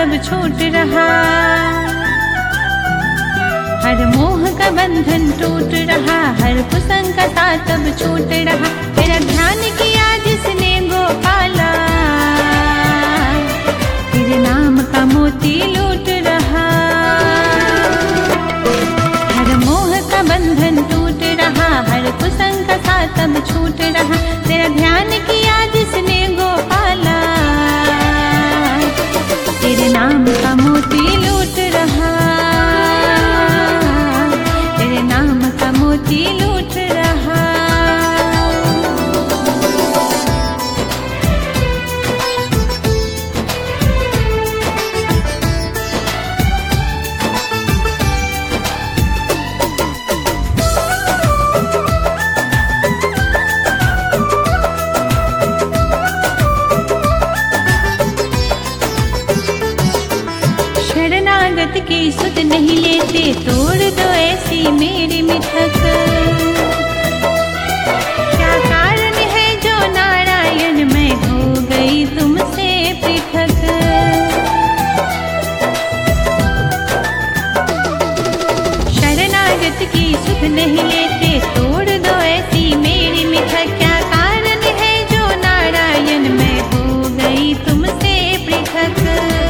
सब छूट रहा, हर मोह का बंधन टूट रहा, हर कुसंग का साथ अब छूट रहा। तेरा ध्यान किया जिसने गोपाला, तेरे नाम का मोती लूट रहा, हर मोह का बंधन टूट रहा, हर कुसंग का साथ अब छूट रहा। तेरा ध्यान किया जिसने गोपाला, तेरे नाम का मोती लूट रहा, तेरे नाम का मोती लूट रहा। शरणागत की सुध नहीं लेते, तोड़ दो ऐसी मेरी मिथक। क्या कारण है जो नारायण मैं हो गई तुमसे पृथक। शरणागत की सुध नहीं लेते, तोड़ दो ऐसी मेरी मिथक। क्या कारण है जो नारायण मैं हो गई तुमसे पृथक।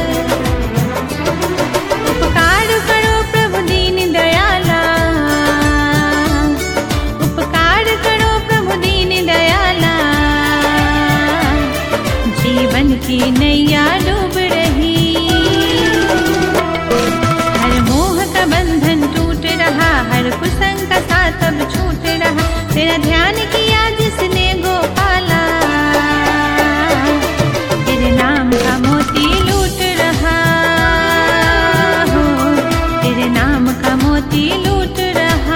जीवन की नैया डूब रही, हर मोह का बंधन टूट रहा, हर कुसंग का साथ अब छूट रहा। तेरा ध्यान किया जिसने गोपाला, तेरे नाम का मोती लूट रहा हो, तेरे नाम का मोती लूट रहा।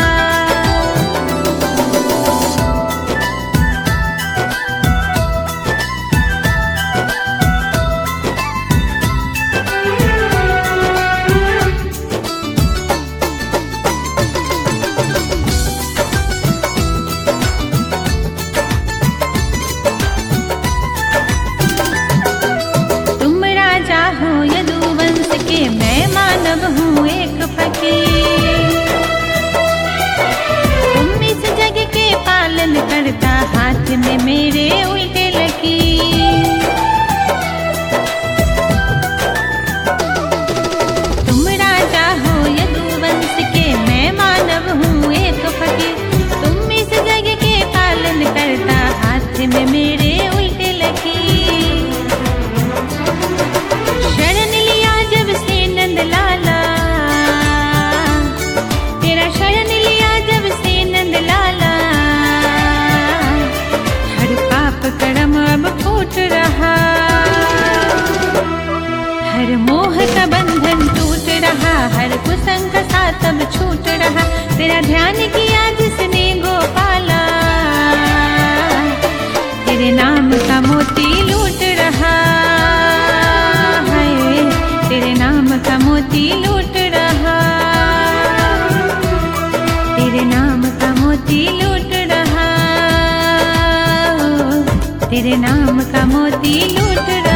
मैं मानव हूँ एक फकीर, तुम इस जग के पालन करता, हाथ में मेरे उल्टे लकीर। तुम राजा हो यदुवंश के, मैं मानव हूँ एक फकीर, तुम इस जग के पालन करता, हाथ में मेरे उल्टे लकीर। शरण लिया जब से नंदलाला, तेरा शरण लिया जब से नंदलाला, हर पाप कर्म अब फूट रहा, हर मोह का बंधन टूट रहा, हर कुसंग का साथ अब छूट रहा। तेरा ध्यान किया जिसने गोपाला, तेरे नाम का मोती लूट रहा, तेरे नाम का मोती लूट रहा, तेरे नाम का मोती लूट रहा, तेरे नाम का मोती लूट रहा।